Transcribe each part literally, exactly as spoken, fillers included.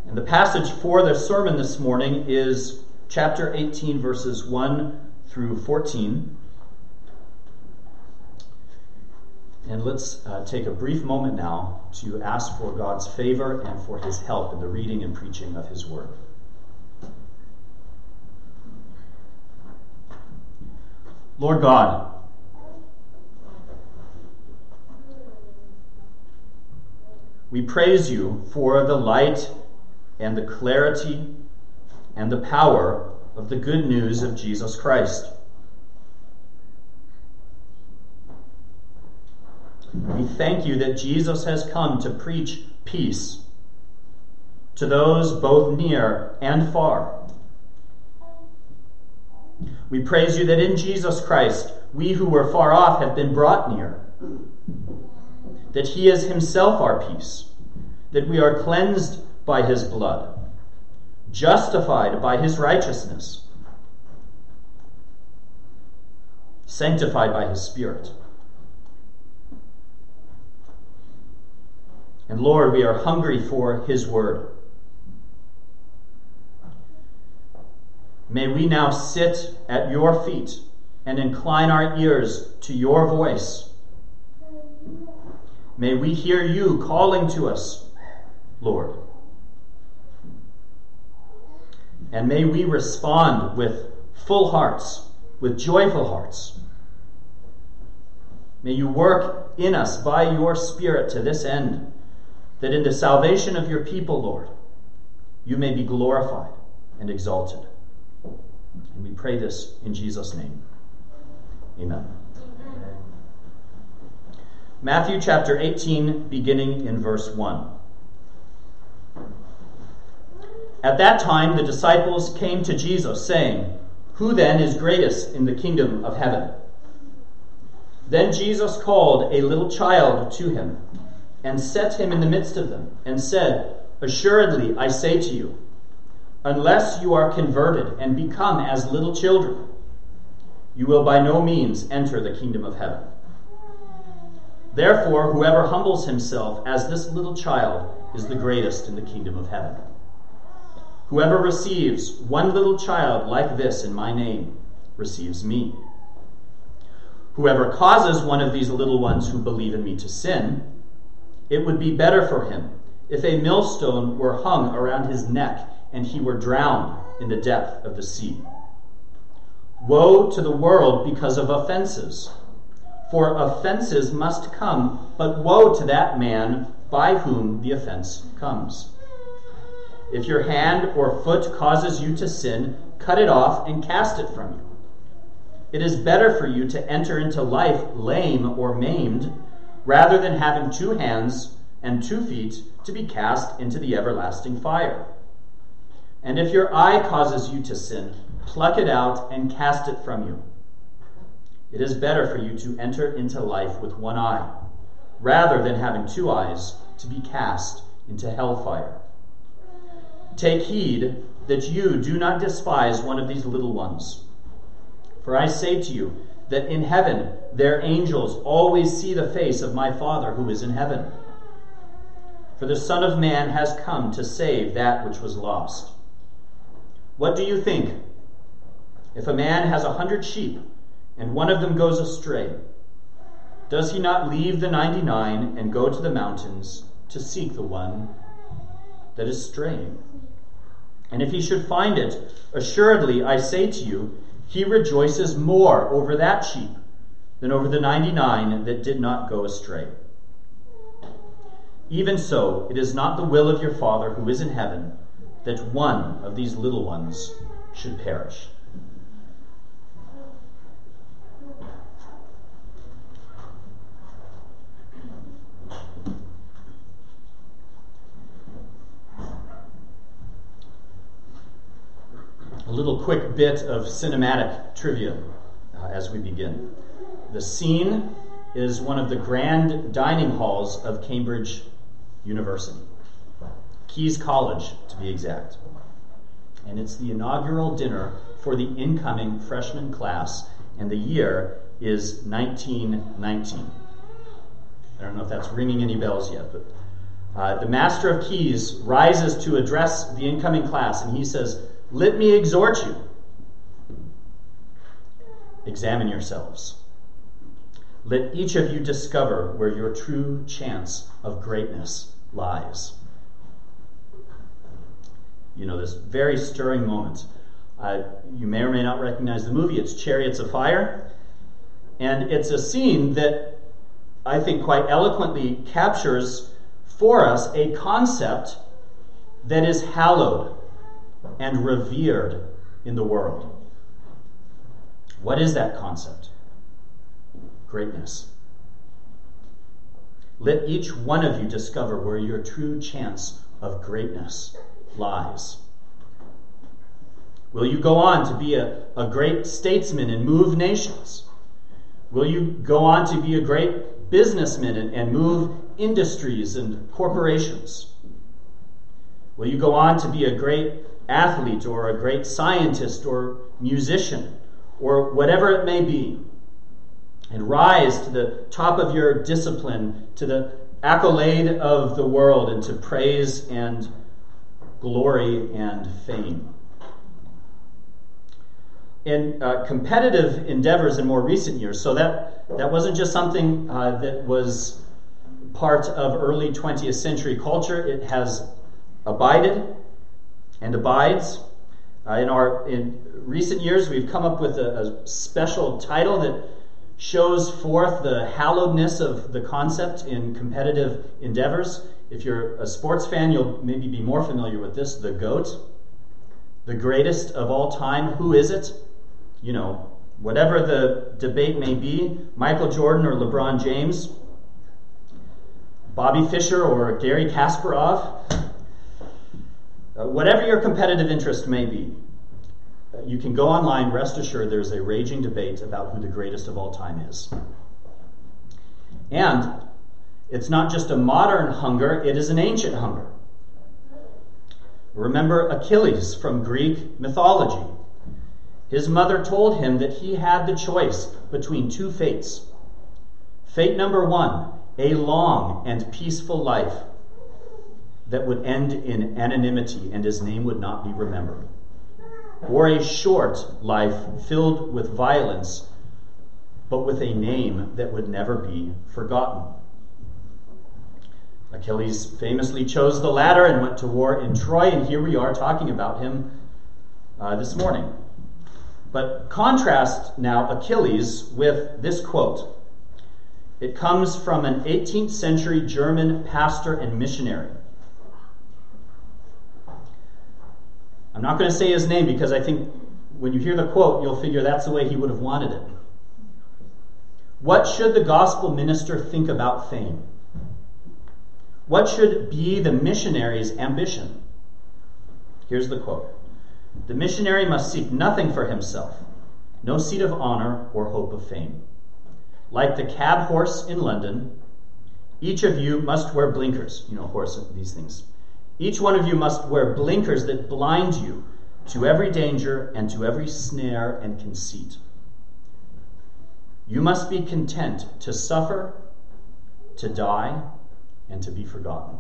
And the passage for the sermon this morning is chapter eighteen, verses one through fourteen. And let's uh, take a brief moment now to ask for God's favor and for his help in the reading and preaching of his word. Lord God, we praise you for the light and the clarity and the power of the good news of Jesus Christ. We thank you that Jesus has come to preach peace to those both near and far. We praise you that in Jesus Christ, we who were far off have been brought near, that he is himself our peace, that we are cleansed by his blood, justified by his righteousness, sanctified by his Spirit. And Lord, we are hungry for his word. May we now sit at your feet and incline our ears to your voice. May we hear you calling to us, Lord. And may we respond with full hearts, with joyful hearts. May you work in us by your Spirit to this end, that in the salvation of your people, Lord, you may be glorified and exalted. And we pray this in Jesus' name. Amen. Amen. Matthew chapter eighteen, beginning in verse one. At that time the disciples came to Jesus, saying, "Who then is greatest in the kingdom of heaven?" Then Jesus called a little child to him, and set him in the midst of them, and said, "Assuredly, I say to you, unless you are converted and become as little children, you will by no means enter the kingdom of heaven. Therefore, whoever humbles himself as this little child is the greatest in the kingdom of heaven. Whoever receives one little child like this in my name receives me. Whoever causes one of these little ones who believe in me to sin, it would be better for him if a millstone were hung around his neck and he were drowned in the depth of the sea. Woe to the world because of offenses, for offenses must come, but woe to that man by whom the offense comes. If your hand or foot causes you to sin, cut it off and cast it from you. It is better for you to enter into life lame or maimed, rather than having two hands and two feet to be cast into the everlasting fire. And if your eye causes you to sin, pluck it out and cast it from you. It is better for you to enter into life with one eye, rather than having two eyes to be cast into hellfire. Take heed that you do not despise one of these little ones. For I say to you that in heaven their angels always see the face of my Father who is in heaven. For the Son of Man has come to save that which was lost. What do you think? If a man has a hundred sheep, and one of them goes astray, does he not leave the ninety-nine and go to the mountains to seek the one that is straying? And if he should find it, assuredly I say to you, he rejoices more over that sheep than over the ninety-nine that did not go astray. Even so, it is not the will of your Father who is in heaven that one of these little ones should perish. A little quick bit of cinematic trivia uh, as we begin. The scene is one of the grand dining halls of Cambridge University. Keyes College, to be exact. And it's the inaugural dinner for the incoming freshman class, and the year is nineteen nineteen. I don't know if that's ringing any bells yet, but Uh, the Master of Keys rises to address the incoming class, and he says, "Let me exhort you. Examine yourselves. Let each of you discover where your true chance of greatness lies." You know, this very stirring moment. Uh, you may or may not recognize the movie. It's Chariots of Fire. And it's a scene that I think quite eloquently captures for us a concept that is hallowed and revered in the world. What is that concept? Greatness. Let each one of you discover where your true chance of greatness lies. Will you go on to be a, a great statesman and move nations? Will you go on to be a great businessman and, and move industries and corporations? Will you go on to be a great athlete or a great scientist or musician or whatever it may be, and rise to the top of your discipline, to the accolade of the world, and to praise and glory and fame? In uh, competitive endeavors in more recent years, so that, that wasn't just something uh, that was part of early twentieth century culture. It has abided and abides. Uh, in our in recent years, we've come up with a, a special title that shows forth the hallowedness of the concept in competitive endeavors. If you're a sports fan, you'll maybe be more familiar with this: the GOAT, the greatest of all time. Who is it? You know, whatever the debate may be, Michael Jordan or LeBron James, Bobby Fischer or Gary Kasparov, uh, whatever your competitive interest may be, uh, you can go online. Rest assured there's a raging debate about who the greatest of all time is. And it's not just a modern hunger, it is an ancient hunger. Remember Achilles from Greek mythology. His mother told him that he had the choice between two fates. Fate number one, a long and peaceful life that would end in anonymity and his name would not be remembered. Or a short life filled with violence, but with a name that would never be forgotten. Achilles famously chose the latter and went to war in Troy, and here we are talking about him uh, this morning. But contrast now Achilles with this quote. It comes from an eighteenth century German pastor and missionary. I'm not going to say his name because I think when you hear the quote, you'll figure that's the way he would have wanted it. What should the gospel minister think about fame? What should be the missionary's ambition? Here's the quote. The missionary must seek nothing for himself, no seat of honor or hope of fame. Like the cab horse in London, each of you must wear blinkers. You know, horse, these things. Each one of you must wear blinkers that blind you to every danger and to every snare and conceit. You must be content to suffer, to die, and to be forgotten.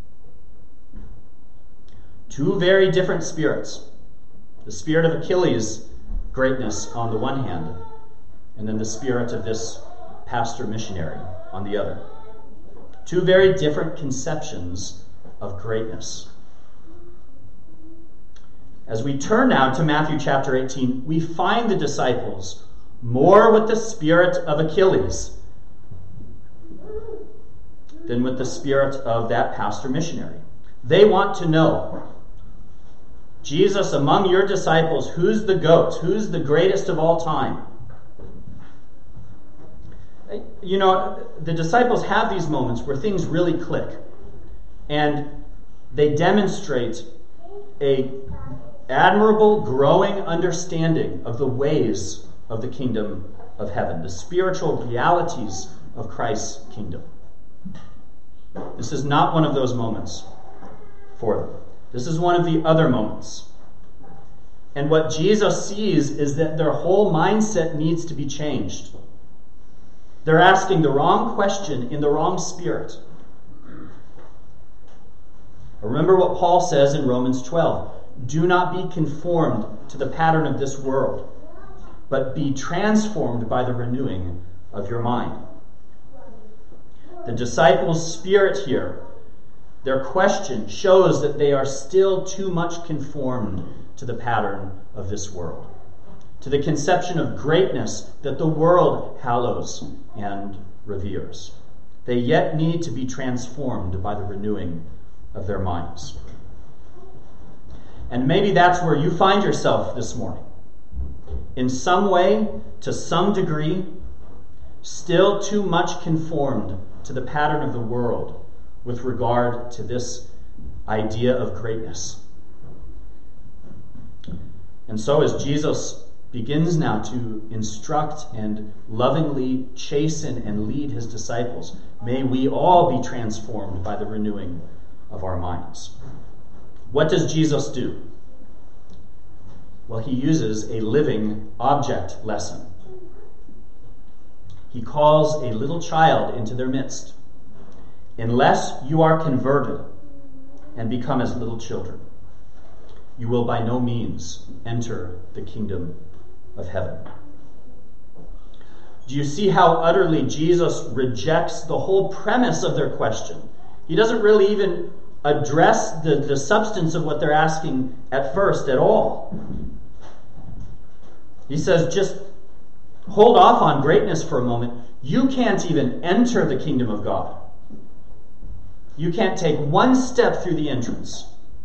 Two very different spirits. The spirit of Achilles' greatness on the one hand, and then the spirit of this pastor missionary on the other. Two very different conceptions of greatness. As we turn now to Matthew chapter eighteen, we find the disciples more with the spirit of Achilles than with the spirit of that pastor missionary. They want to know, Jesus, among your disciples, who's the GOAT? Who's the greatest of all time? You know, the disciples have these moments where things really click. And they demonstrate a admirable, growing understanding of the ways of the kingdom of heaven, the spiritual realities of Christ's kingdom. This is not one of those moments for them. This is one of the other moments. And what Jesus sees is that their whole mindset needs to be changed. They're asking the wrong question in the wrong spirit. Remember what Paul says in Romans twelve. Do not be conformed to the pattern of this world, but be transformed by the renewing of your mind. The disciples' spirit here, their question, shows that they are still too much conformed to the pattern of this world, to the conception of greatness that the world hallows and reveres. They yet need to be transformed by the renewing of their minds. And maybe that's where you find yourself this morning. In some way, to some degree, still too much conformed to the pattern of the world with regard to this idea of greatness. And so as Jesus begins now to instruct and lovingly chasten and lead his disciples, may we all be transformed by the renewing of our minds. What does Jesus do? Well, he uses a living object lesson. He calls a little child into their midst. Unless you are converted and become as little children, you will by no means enter the kingdom of heaven. Do you see how utterly Jesus rejects the whole premise of their question? He doesn't really even address the, the substance of what they're asking at first at all. He says, just hold off on greatness for a moment. You can't even enter the kingdom of God. You can't take one step through the entrance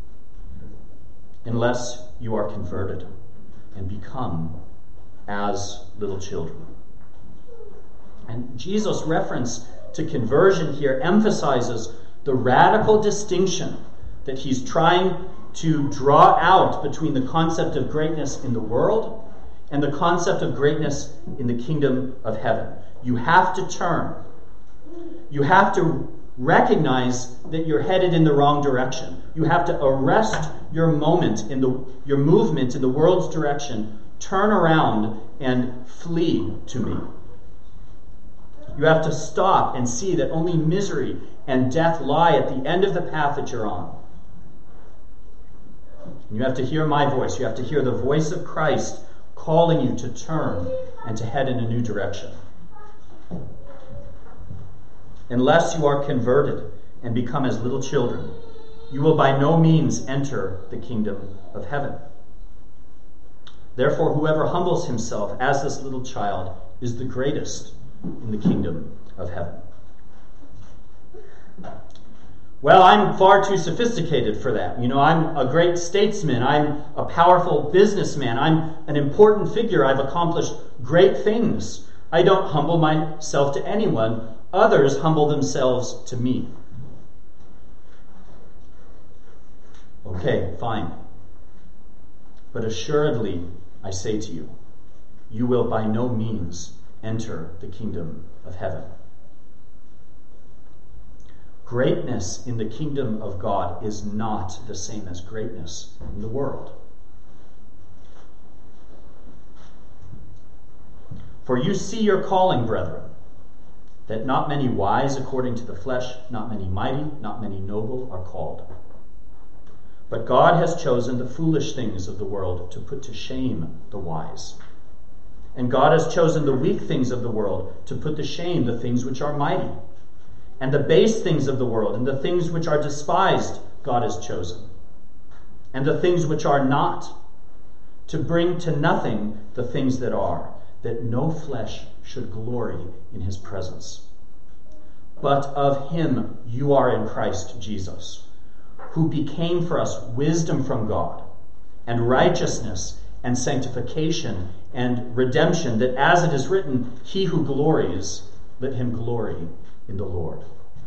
unless you are converted and become as little children. And Jesus' reference to conversion here emphasizes the radical distinction that he's trying to draw out between the concept of greatness in the world and the concept of greatness in the kingdom of heaven. You have to turn. You have to recognize that you're headed in the wrong direction. You have to arrest your moment in the your movement in the world's direction, turn around and flee to me. You have to stop and see that only misery and death lie at the end of the path that you're on. And you have to hear my voice. You have to hear the voice of Christ calling you to turn and to head in a new direction. Unless you are converted and become as little children, you will by no means enter the kingdom of heaven. Therefore, whoever humbles himself as this little child is the greatest in the kingdom of heaven. Well, I'm far too sophisticated for that. You know, I'm a great statesman. I'm a powerful businessman. I'm an important figure. I've accomplished great things. I don't humble myself to anyone. Others humble themselves to me. Okay, fine. But assuredly, I say to you, you will by no means enter the kingdom of heaven. Greatness in the kingdom of God is not the same as greatness in the world. For you see your calling, brethren, that not many wise according to the flesh, not many mighty, not many noble are called. But God has chosen the foolish things of the world to put to shame the wise. And God has chosen the weak things of the world to put to shame the things which are mighty. And the base things of the world and the things which are despised God has chosen. And the things which are not, to bring to nothing the things that are, that no flesh should glory in his presence. But of him you are in Christ Jesus, who became for us wisdom from God, and righteousness, and sanctification, and redemption, that as it is written, he who glories, let him glory in the Lord.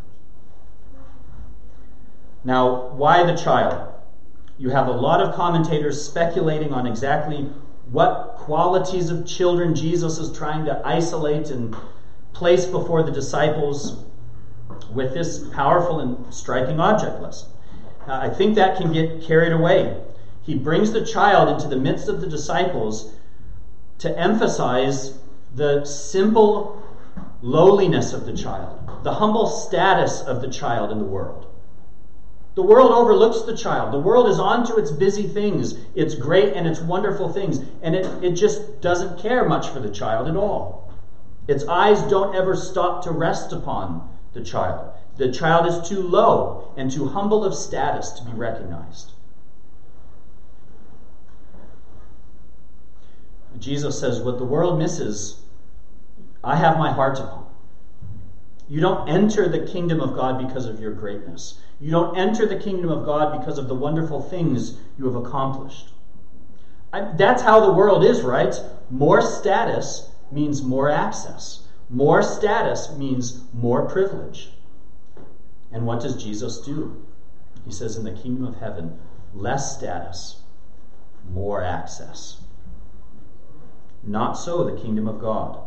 Now, why the child? You have a lot of commentators speculating on exactly what qualities of children Jesus is trying to isolate and place before the disciples with this powerful and striking object lesson. Uh, I think that can get carried away. He brings the child into the midst of the disciples to emphasize the simple lowliness of the child, the humble status of the child in the world. The world overlooks the child. The world is on to its busy things, its great and its wonderful things, and it, it just doesn't care much for the child at all. Its eyes don't ever stop to rest upon the child. The child is too low and too humble of status to be recognized. Jesus says, what the world misses, I have my heart upon. You don't enter the kingdom of God because of your greatness. You don't enter the kingdom of God because of the wonderful things you have accomplished. I, that's how the world is, right? More status means more access. More status means more privilege. And what does Jesus do? He says in the kingdom of heaven, less status, more access. Not so the kingdom of God.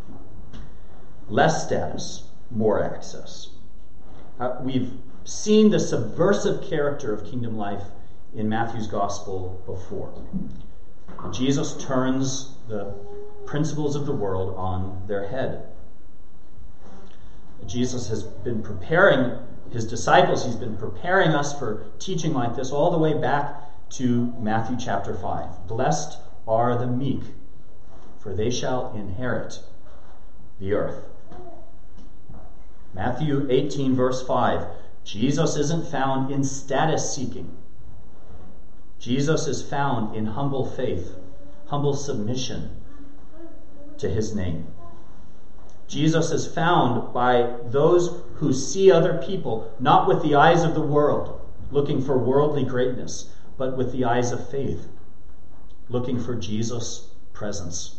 Less status, more access. Uh, we've seen the subversive character of kingdom life in Matthew's gospel before. Jesus turns the principles of the world on their head. Jesus has been preparing his disciples, he's been preparing us for teaching like this all the way back to Matthew chapter five. Blessed are the meek, for they shall inherit the earth. Matthew eighteen, verse five. Jesus isn't found in status seeking. Jesus is found in humble faith, humble submission to his name. Jesus is found by those who see other people not with the eyes of the world, looking for worldly greatness, but with the eyes of faith, looking for Jesus' presence.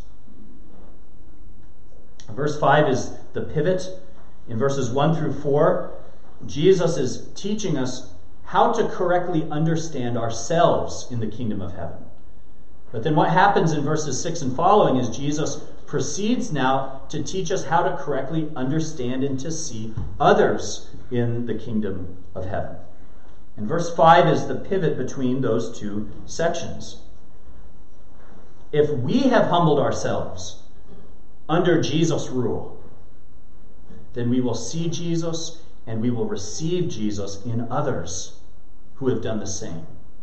Verse five is the pivot. In verses one through four, Jesus is teaching us how to correctly understand ourselves in the kingdom of heaven. But then what happens in verses six and following is Jesus proceeds now to teach us how to correctly understand and to see others in the kingdom of heaven. And verse five is the pivot between those two sections. If we have humbled ourselves under Jesus' rule, then we will see Jesus and we will receive Jesus in others who have done the same.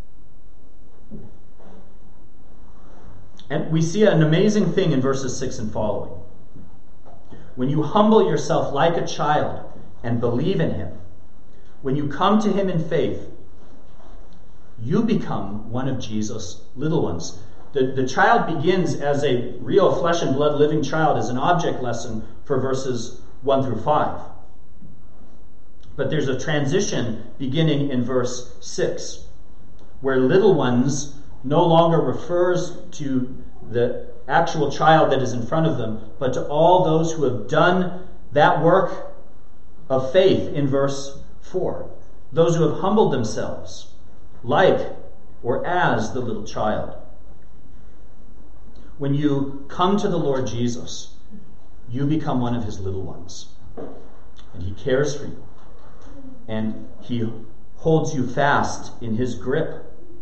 And we see an amazing thing in verses six and following. When you humble yourself like a child and believe in him, when you come to him in faith, you become one of Jesus' little ones. The, the child begins as a real flesh and blood living child, as an object lesson for verses one through five. But there's a transition beginning in verse six, where little ones no longer refers to the actual child that is in front of them, but to all those who have done that work of faith in verse four. Those who have humbled themselves, like or as the little child. When you come to the Lord Jesus, you become one of his little ones. And he cares for you. And he holds you fast in his grip.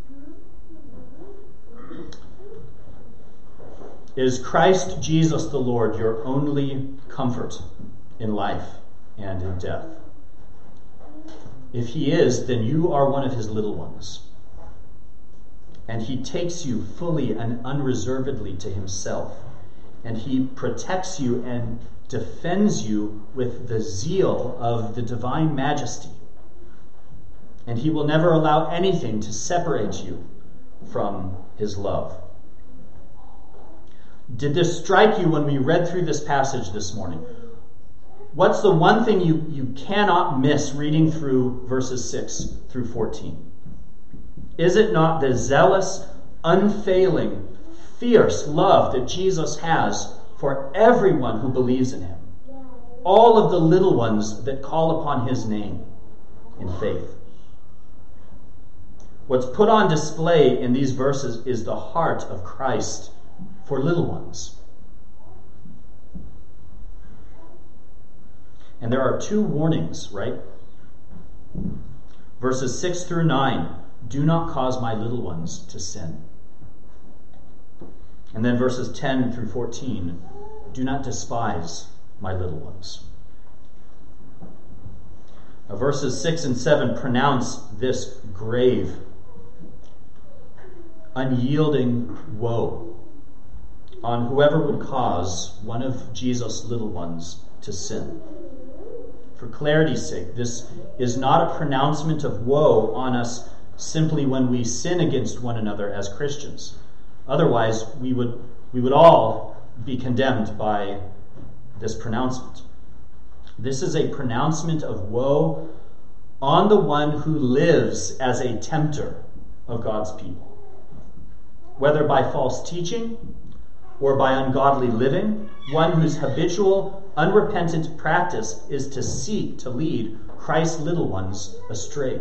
Is Christ Jesus the Lord your only comfort in life and in death? If he is, then you are one of his little ones. And he takes you fully and unreservedly to himself. And he protects you and defends you with the zeal of the divine majesty. And he will never allow anything to separate you from his love. Did this strike you when we read through this passage this morning? What's the one thing you, you cannot miss reading through verses six through fourteen? Is it not the zealous, unfailing, fierce love that Jesus has for everyone who believes in him? All of the little ones that call upon his name in faith. What's put on display in these verses is the heart of Christ for little ones. And there are two warnings, right? Verses six through nine, do not cause my little ones to sin. And then verses ten through fourteen, do not despise my little ones. Now, verses six and seven pronounce this grave, unyielding woe on whoever would cause one of Jesus' little ones to sin. For clarity's sake, this is not a pronouncement of woe on us simply when we sin against one another as Christians. Otherwise, we would we would all be condemned by this pronouncement. This is a pronouncement of woe on the one who lives as a tempter of God's people. Whether by false teaching or by ungodly living, one whose habitual, unrepentant practice is to seek to lead Christ's little ones astray.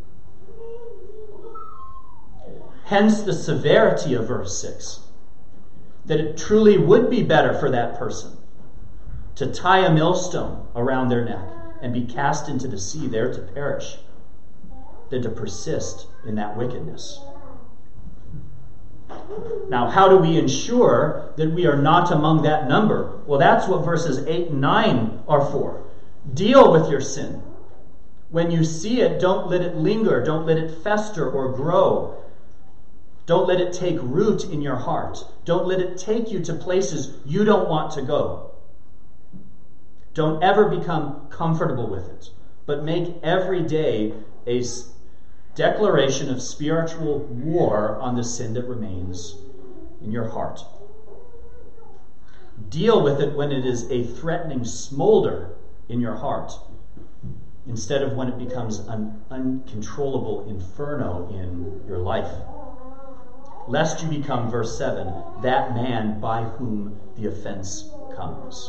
Hence the severity of verse six, that it truly would be better for that person to tie a millstone around their neck and be cast into the sea there to perish than to persist in that wickedness. Now, how do we ensure that we are not among that number? Well, that's what verses eight and nine are for. Deal with your sin. When you see it, don't let it linger. Don't let it fester or grow. Don't let it take root in your heart. Don't let it take you to places you don't want to go. Don't ever become comfortable with it, but make every day a declaration of spiritual war on the sin that remains in your heart. Deal with it when it is a threatening smolder in your heart, instead of when it becomes an uncontrollable inferno in your life. Lest you become, verse seven, that man by whom the offense comes.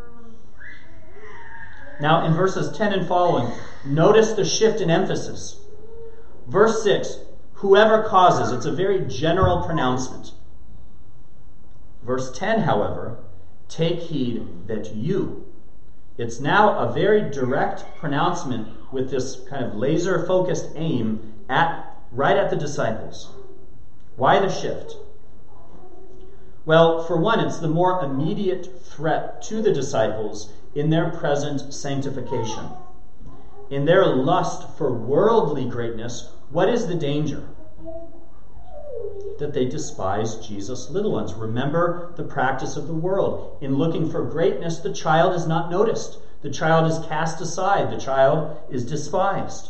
Now, in verses ten and following, notice the shift in emphasis. Verse six, whoever causes, it's a very general pronouncement. Verse ten, however, take heed that you. It's now a very direct pronouncement with this kind of laser-focused aim at right at the disciples. Why the shift? Well, for one, it's the more immediate threat to the disciples in their present sanctification. In their lust for worldly greatness, what is the danger? That they despise Jesus' little ones. Remember the practice of the world. In looking for greatness, the child is not noticed. The child is cast aside. The child is despised.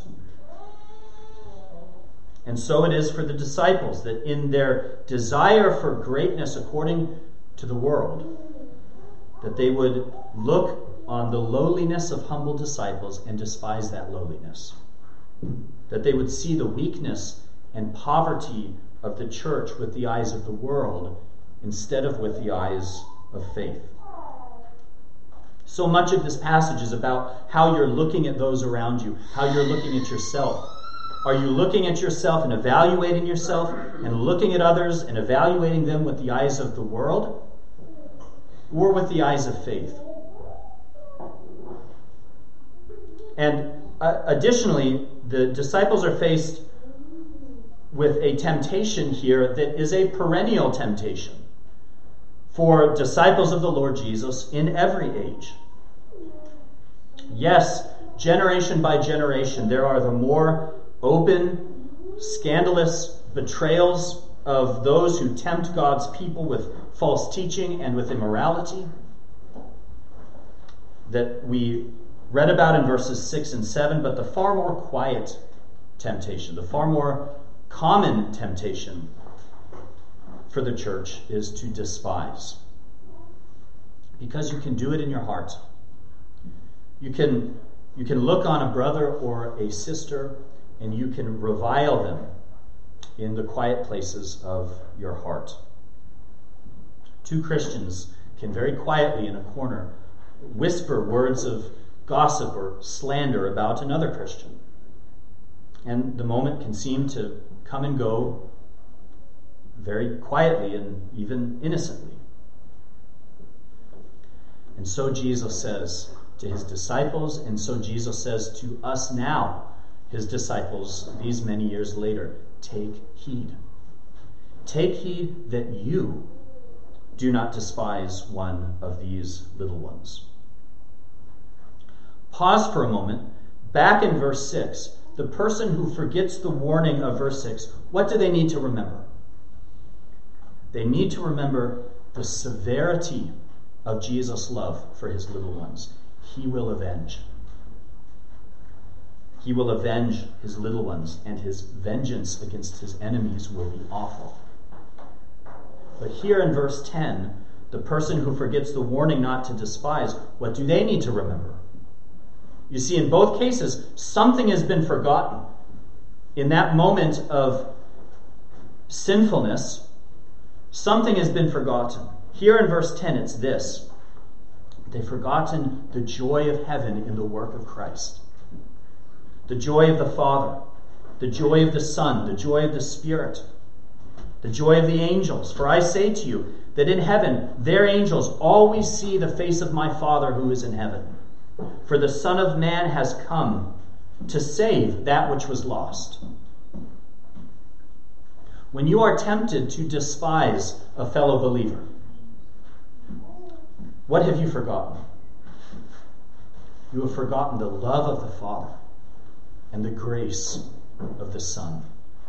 And so it is for the disciples, that in their desire for greatness according to the world, that they would look on the lowliness of humble disciples and despise that lowliness. That they would see the weakness and poverty of the church with the eyes of the world instead of with the eyes of faith. So much of this passage is about how you're looking at those around you, how you're looking at yourself. Are you looking at yourself and evaluating yourself and looking at others and evaluating them with the eyes of the world or with the eyes of faith? And uh, additionally, the disciples are faced with a temptation here that is a perennial temptation for disciples of the Lord Jesus in every age. Yes, generation by generation, there are the more open, scandalous betrayals of those who tempt God's people with false teaching and with immorality that we read about in verses six and seven, but the far more quiet temptation, the far more common temptation for the church is to despise. Because you can do it in your heart. You can, you can look on a brother or a sister and you can revile them in the quiet places of your heart. Two Christians can very quietly in a corner whisper words of gossip or slander about another Christian. And the moment can seem to come and go very quietly and even innocently. And so Jesus says to his disciples, and so Jesus says to us now, his disciples, these many years later, take heed. Take heed that you do not despise one of these little ones. Pause for a moment. Back in verse six, the person who forgets the warning of verse six, what do they need to remember? They need to remember the severity of Jesus' love for his little ones. He will avenge. He will avenge his little ones, and his vengeance against his enemies will be awful. But here in verse ten, the person who forgets the warning not to despise, what do they need to remember? You see, in both cases, something has been forgotten. In that moment of sinfulness, something has been forgotten. Here in verse ten, it's this. They've forgotten the joy of heaven in the work of Christ. The joy of the Father, the joy of the Son, the joy of the Spirit, the joy of the angels. For I say to you that in heaven their angels always see the face of my Father who is in heaven. For the Son of Man has come to save that which was lost. When you are tempted to despise a fellow believer, what have you forgotten? You have forgotten the love of the Father and the grace of the Son.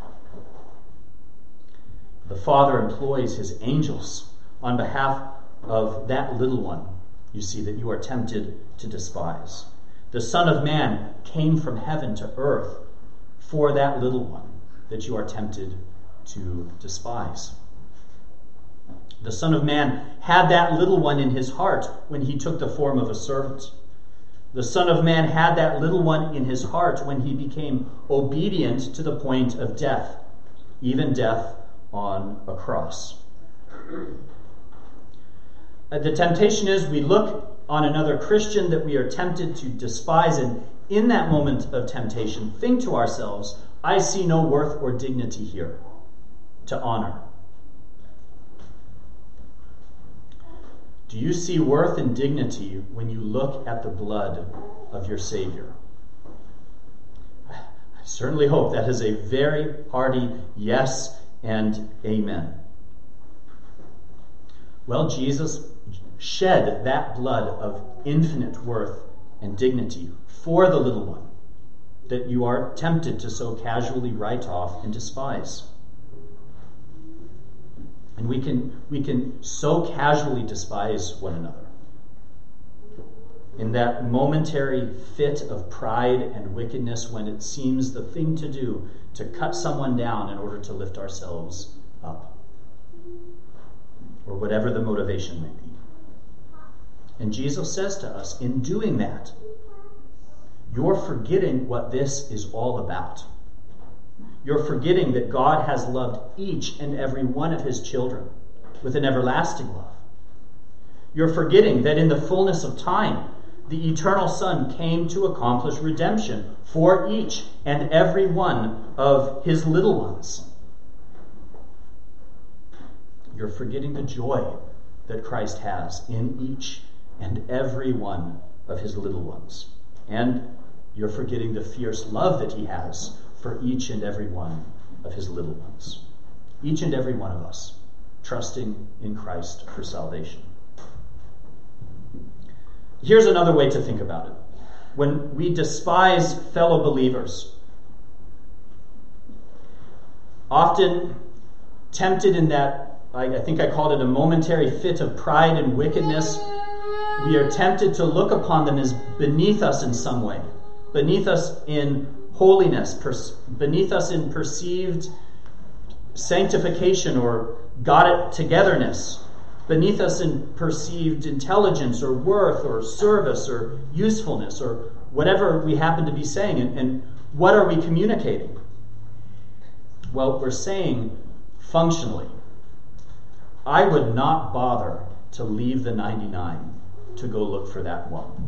The Father employs his angels on behalf of that little one, you see, that you are tempted to despise. The Son of Man came from heaven to earth for that little one that you are tempted to despise. The Son of Man had that little one in his heart when he took the form of a servant. The Son of Man had that little one in his heart when he became obedient to the point of death, even death on a cross. The temptation is we look on another Christian that we are tempted to despise, and in that moment of temptation, think to ourselves, I see no worth or dignity here to honor. Do you see worth and dignity when you look at the blood of your Savior? I certainly hope that is a very hearty yes and amen. Well, Jesus shed that blood of infinite worth and dignity for the little one that you are tempted to so casually write off and despise. And we can we can so casually despise one another. In that momentary fit of pride and wickedness when it seems the thing to do to cut someone down in order to lift ourselves up. Or whatever the motivation may be. And Jesus says to us, in doing that, you're forgetting what this is all about. You're forgetting that God has loved each and every one of his children with an everlasting love. You're forgetting that in the fullness of time, the eternal Son came to accomplish redemption for each and every one of his little ones. You're forgetting the joy that Christ has in each and every one of his little ones. And you're forgetting the fierce love that he has for each and every one of his little ones. Each and every one of us trusting in Christ for salvation. Here's another way to think about it. When we despise fellow believers, often tempted in that, I think I called it a momentary fit of pride and wickedness, we are tempted to look upon them as beneath us in some way, beneath us in holiness, beneath us in perceived sanctification or got-it-togetherness, beneath us in perceived intelligence or worth or service or usefulness or whatever we happen to be saying. And, and what are we communicating? Well, we're saying functionally, I would not bother to leave the ninety-nine to go look for that one.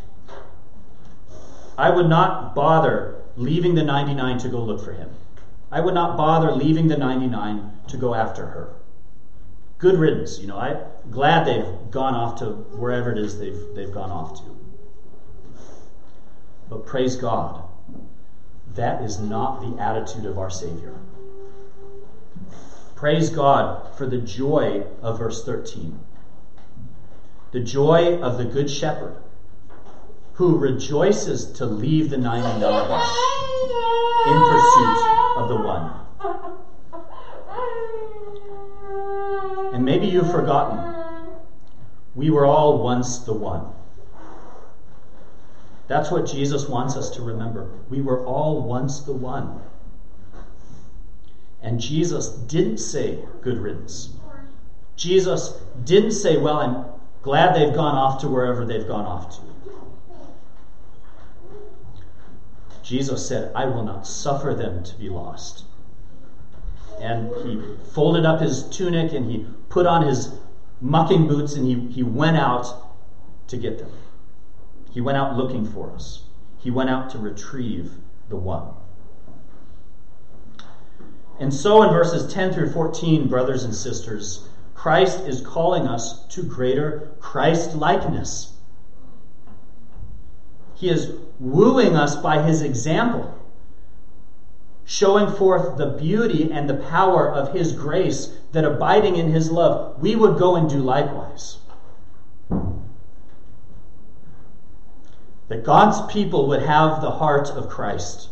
I would not bother leaving the ninety-nine to go look for him. I would not bother leaving the ninety-nine to go after her. Good riddance, you know. I'm glad they've gone off to wherever it is they've they've gone off to. But praise God, that is not the attitude of our Savior. Praise God for the joy of verse thirteen. The joy of the Good Shepherd, who rejoices to leave the ninety-nine in pursuit of the one. And maybe you've forgotten, we were all once the one. That's what Jesus wants us to remember. We were all once the one. And Jesus didn't say good riddance. Jesus didn't say, well, I'm glad they've gone off to wherever they've gone off to. Jesus said, I will not suffer them to be lost. And he folded up his tunic and he put on his mucking boots and he, he went out to get them. He went out looking for us. He went out to retrieve the one. And so in verses ten through fourteen, brothers and sisters, Christ is calling us to greater Christ-likeness. He is wooing us by his example, showing forth the beauty and the power of his grace, that abiding in his love, we would go and do likewise. That God's people would have the heart of Christ.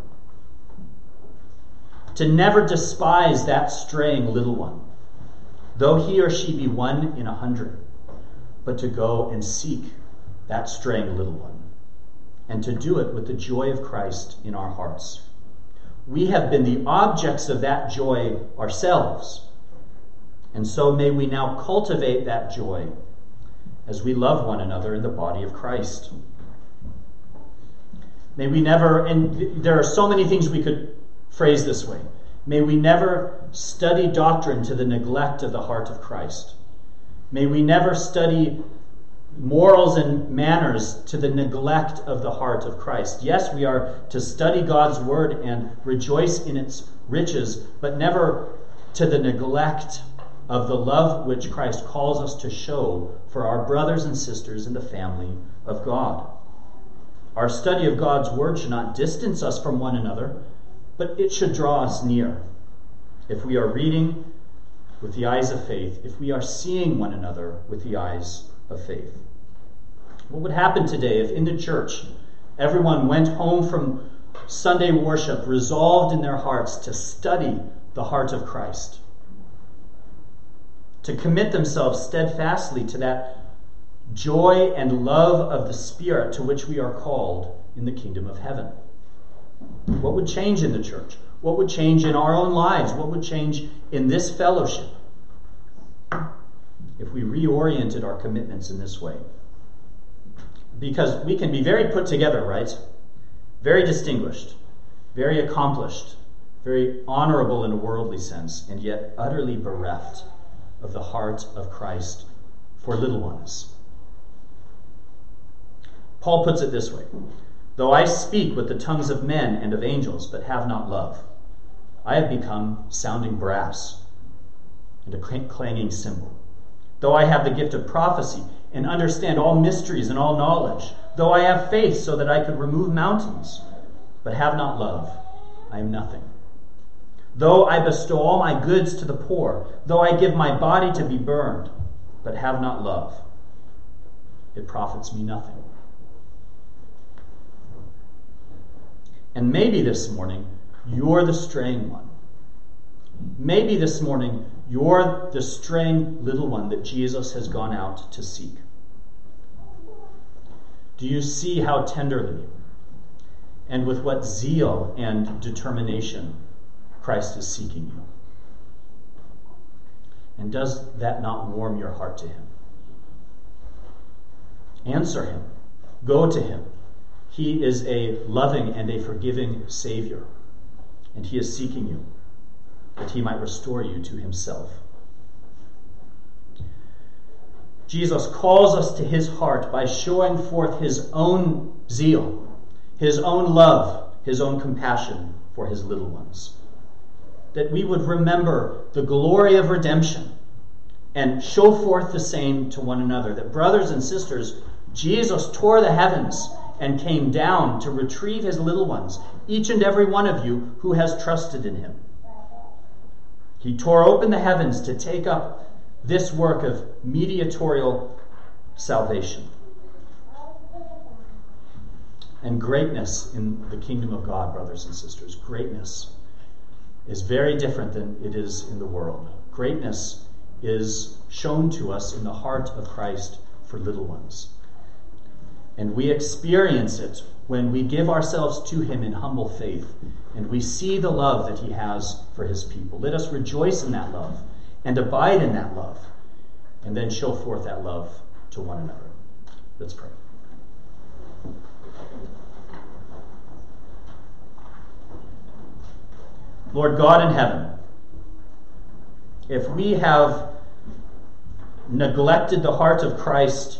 To never despise that straying little one, though he or she be one in a hundred, but to go and seek that straying little one, and to do it with the joy of Christ in our hearts. We have been the objects of that joy ourselves, and so may we now cultivate that joy as we love one another in the body of Christ. May we never, and there are so many things we could phrase this way, may we never study doctrine to the neglect of the heart of Christ. May we never study morals and manners to the neglect of the heart of Christ. Yes, we are to study God's word and rejoice in its riches, but never to the neglect of the love which Christ calls us to show for our brothers and sisters in the family of God. Our study of God's word should not distance us from one another, but it should draw us near. If we are reading with the eyes of faith, if we are seeing one another with the eyes of faith. What would happen today if in the church everyone went home from Sunday worship resolved in their hearts to study the heart of Christ, to commit themselves steadfastly to that joy and love of the Spirit to which we are called in the kingdom of heaven? What would change in the church? What would change in our own lives? What would change in this fellowship if we reoriented our commitments in this way? Because we can be very put together, right? Very distinguished, very accomplished, very honorable in a worldly sense, and yet utterly bereft of the heart of Christ for little ones. Paul puts it this way: though I speak with the tongues of men and of angels, but have not love, I have become sounding brass and a clanging cymbal. Though I have the gift of prophecy and understand all mysteries and all knowledge, though I have faith so that I could remove mountains, but have not love, I am nothing. Though I bestow all my goods to the poor, though I give my body to be burned, but have not love, it profits me nothing. And maybe this morning, you're the straying one. Maybe this morning, you're the straying little one that Jesus has gone out to seek. Do you see how tenderly and with what zeal and determination Christ is seeking you? And does that not warm your heart to him? Answer him. Go to him. He is a loving and a forgiving Savior, and he is seeking you that he might restore you to himself. Jesus calls us to his heart by showing forth his own zeal, his own love, his own compassion for his little ones. That we would remember the glory of redemption and show forth the same to one another. That, brothers and sisters, Jesus tore the heavens and came down to retrieve his little ones, each and every one of you who has trusted in him. He tore open the heavens to take up this work of mediatorial salvation. And greatness in the kingdom of God, brothers and sisters, greatness is very different than it is in the world. Greatness is shown to us in the heart of Christ for little ones. And we experience it when we give ourselves to him in humble faith and we see the love that he has for his people. Let us rejoice in that love and abide in that love and then show forth that love to one another. Let's pray. Lord God in heaven, if we have neglected the heart of Christ,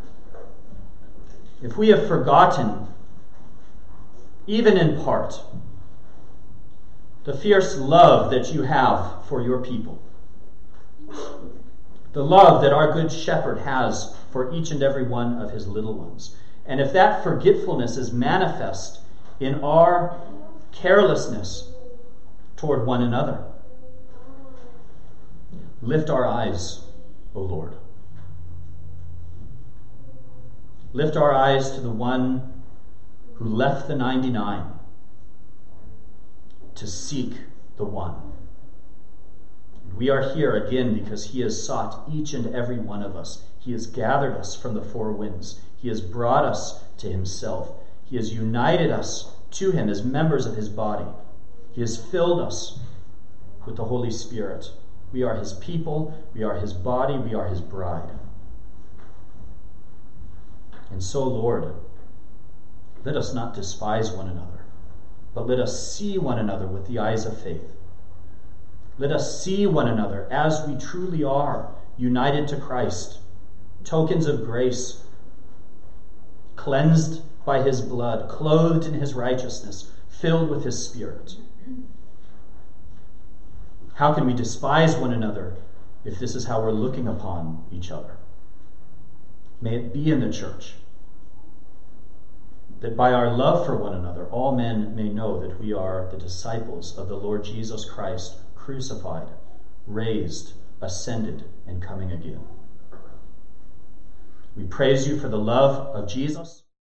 if we have forgotten, even in part, the fierce love that you have for your people, the love that our good shepherd has for each and every one of his little ones, and if that forgetfulness is manifest in our carelessness toward one another, lift our eyes, O Lord. Lift our eyes to the one who left the ninety-nine to seek the one. We are here again because he has sought each and every one of us. He has gathered us from the four winds. He has brought us to himself. He has united us to him as members of his body. He has filled us with the Holy Spirit. We are his people. We are his body. We are his bride. And so, Lord, let us not despise one another, but let us see one another with the eyes of faith. Let us see one another as we truly are, united to Christ, tokens of grace, cleansed by his blood, clothed in his righteousness, filled with his Spirit. How can we despise one another if this is how we're looking upon each other? May it be in the church that by our love for one another, all men may know that we are the disciples of the Lord Jesus Christ, crucified, raised, ascended, and coming again. We praise you for the love of Jesus.